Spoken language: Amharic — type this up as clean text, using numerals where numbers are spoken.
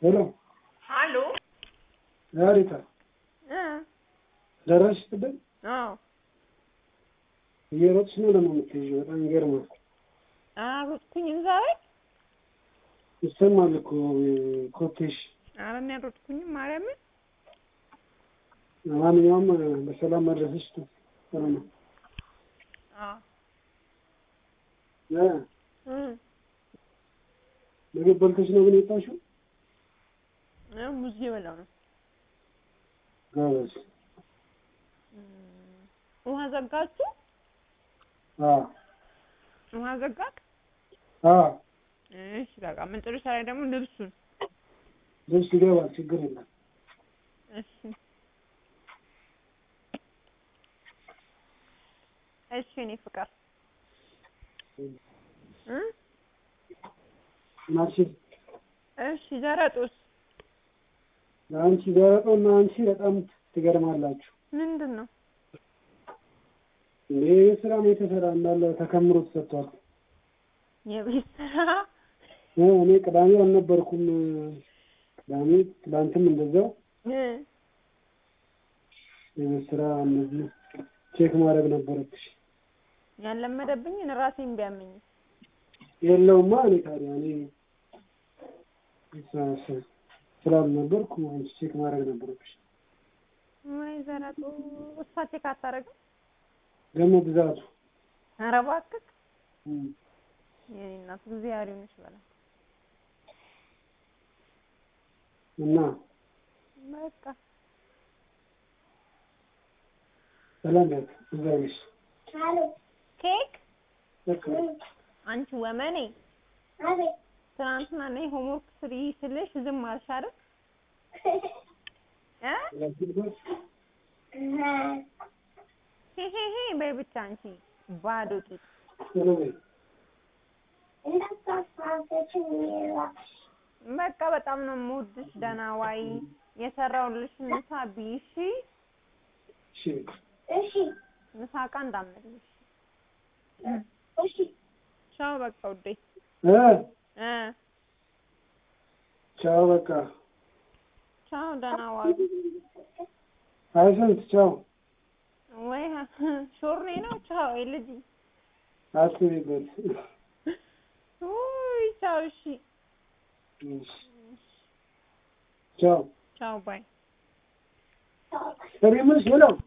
ሄሎ ሀሎ ዛሬታ ደረስሽ ትበል? አዎ እየሮጥሽ ነው ደግሞ የምትይዥው። በጣም ይገርማል። አልሮጥኩኝም ዛሬ ይሰማል እኮ ኮቴሽ። ኧረ እኔ አልሮጥኩኝም ማርያምን። ለማንኛውም በሰላም መድረስሽ ጥሩ ነው። ምግብ በልተሽ ነው ግን የወጣሽው? ሙዝ እየበላሁ ነው። ጎበዝ። ውሃ ዘጋችሁ? አዎ ውሃ ዘጋክ? አዎ። እሺ በቃ መጨረሻ ላይ ደግሞ ልብስ ይገባል፣ ችግር የለም። እሺ እሺ እኔ ፍቅር ማርሽ እሺ ዘረጦስ አንቺ ዘረጦና አንቺ በጣም ትገርማላችሁ። ምንድን ነው እንዴ? ስራ ነው የተሰራ እንዳለ ተከምሮ ተሰጥቷል። የቤት ስራ እኔ ቅዳሜ አልነበርኩም። ቅዳሜ ትላንትም እንደዛው የቤት ስራ እንደዚህ ቼክ ማድረግ ነበረብሽ። ያለመደብኝን ራሴን ቢያመኝ የለውማ እኔ ታዲያ እኔ ስላልነበርኩ አንቺ ቼክ ማድረግ ነበረብሽ። ወይ ዘረጦ እሷ ቼክ አታደርግም ደግሞ ብዛቱ። ኧረ እባክህ የእኔ እናት እግዚአብሔር ይመስገን በላት እና በቃ ሰላም በቃ እግዚአብሔር ኬክ በቃ አንቺ ወመኔ አቤት ትናንትና ነይ ሆምወርክ ስሪ ስልሽ ዝም አልሽ አይደል? ሄሄሄ በይ ብቻ አንቺ ባዶ ቂጥ በቃ በጣም ነው የምወድሽ። ደህና ዋይ። የሰራሁልሽ ምሳ ብይ እሺ? እሺ ምሳቃ እንዳትመልሽ። እሺ ቻው በቃ ውዴ። ቻው በቃ ቻው ደህና ዋይ። አይሰንት ቻው። ወይ ሾርኔ ነው ቻው ልጅ አስቢበት። ውይ ቻው እሺ ቻው ቻው ባይ። ሰሪ ምን ነው